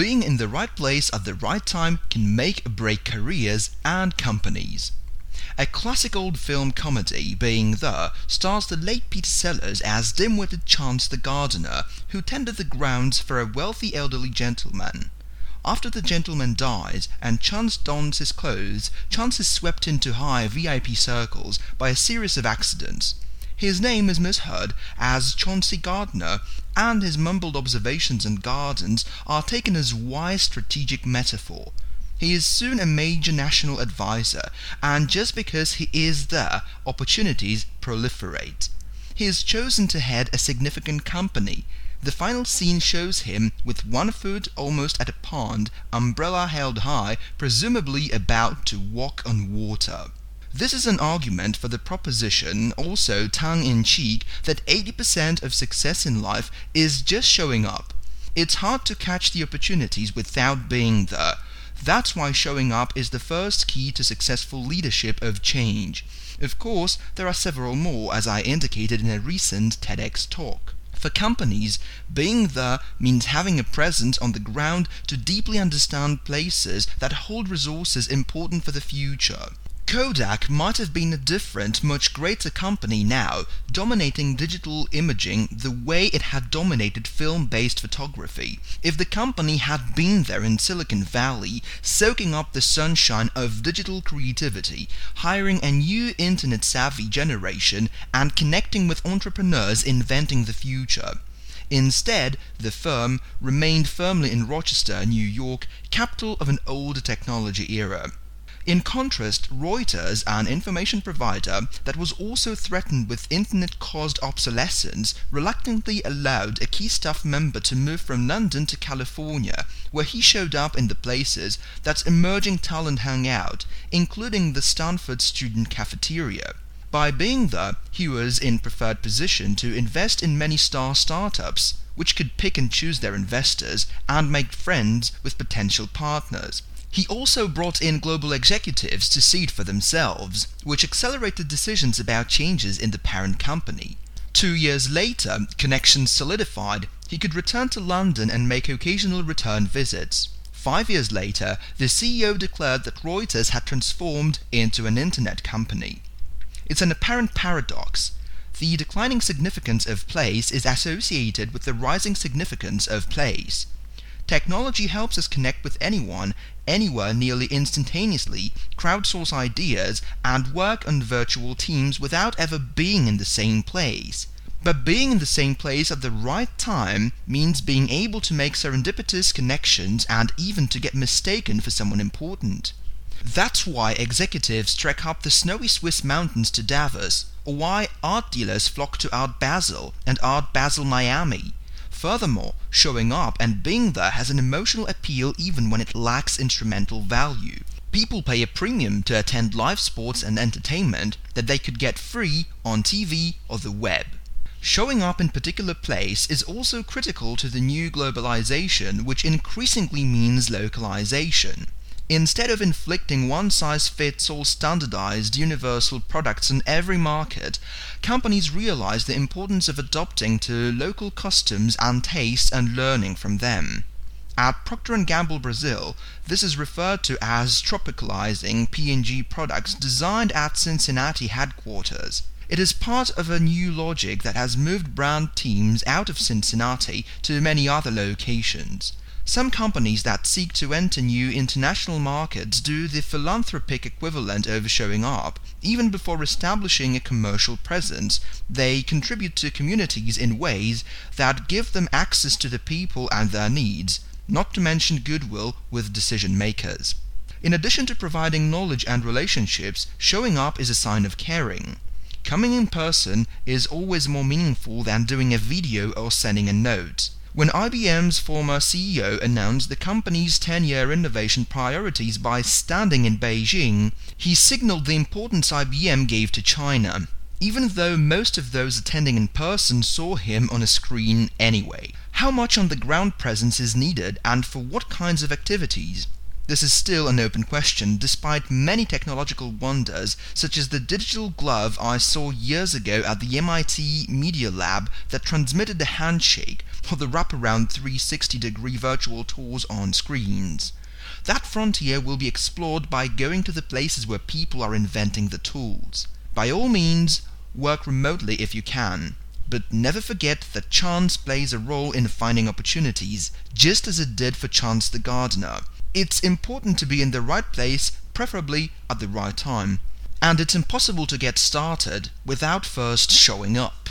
being in the right place at the right time can make or break careers and companies. A classic old film comedy, Being There, stars the late Peter Sellers as dim-witted Chance the gardener, who tended the grounds for a wealthy elderly gentleman. After the gentleman dies and Chance dons his clothes, Chance is swept into high VIP circles by a series of accidents. His name is misheard as Chauncey Gardner, and his mumbled observations on gardens are taken as wise strategic metaphor. He is soon a major national advisor, and just because he is there, opportunities proliferate. He is chosen to head a significant company. The final scene shows him with one foot almost at a pond, umbrella held high, presumably about to walk on water. This is an argument for the proposition, also tongue-in-cheek, that 80% of success in life is just showing up. It's hard to catch the opportunities without being there. That's why showing up is the first key to successful leadership of change. Of course, there are several more, as I indicated in a recent TEDx talk. For companies, being there means having a presence on the ground to deeply understand places that hold resources important for the future. Kodak might have been a different, much greater company now, dominating digital imaging the way it had dominated film-based photography, if the company had been there in Silicon Valley, soaking up the sunshine of digital creativity, hiring a new internet-savvy generation, and connecting with entrepreneurs inventing the future. Instead, the firm remained firmly in Rochester, New York, capital of an old technology era. In contrast, Reuters, an information provider that was also threatened with internet-caused obsolescence, reluctantly allowed a key staff member to move from London to California, where he showed up in the places that emerging talent hung out, including the Stanford student cafeteria. By being there, he was in preferred position to invest in many startups, which could pick and choose their investors and make friends with potential partners. He also brought in global executives to see it for themselves, which accelerated decisions about changes in the parent company. 2 years later, connections solidified, he could return to London and make occasional return visits. 5 years later, the CEO declared that Reuters had transformed into an internet company. It's an apparent paradox. The declining significance of place is associated with the rising significance of place. Technology helps us connect with anyone, anywhere nearly instantaneously, crowdsource ideas, and work on virtual teams without ever being in the same place. But being in the same place at the right time means being able to make serendipitous connections and even to get mistaken for someone important. That's why executives trek up the snowy Swiss mountains to Davos, or why art dealers flock to Art Basel and Art Basel Miami. Furthermore, showing up and being there has an emotional appeal even when it lacks instrumental value. People pay a premium to attend live sports and entertainment that they could get free on TV or the web. Showing up in a particular place is also critical to the new globalization, which increasingly means localization. Instead of inflicting one-size-fits-all standardized universal products on every market, companies realize the importance of adopting to local customs and tastes and learning from them. At Procter & Gamble Brazil, this is referred to as tropicalizing P&G products designed at Cincinnati headquarters. It is part of a new logic that has moved brand teams out of Cincinnati to many other locations. Some companies that seek to enter new international markets do the philanthropic equivalent of showing up. Even before establishing a commercial presence, they contribute to communities in ways that give them access to the people and their needs, not to mention goodwill with decision makers. In addition to providing knowledge and relationships, showing up is a sign of caring. Coming in person is always more meaningful than doing a video or sending a note. When IBM's former CEO announced the company's 10-year innovation priorities by standing in Beijing, he signaled the importance IBM gave to China, even though most of those attending in person saw him on a screen anyway. How much on-the-ground presence is needed and for what kinds of activities? This is still an open question, despite many technological wonders, such as the digital glove I saw years ago at the MIT Media Lab that transmitted the handshake, or the wraparound 360-degree virtual tours on screens. That frontier will be explored by going to the places where people are inventing the tools. By all means, work remotely if you can, but never forget that chance plays a role in finding opportunities, just as it did for Chance the Gardener. It's important to be in the right place, preferably at the right time. And it's impossible to get started without first showing up.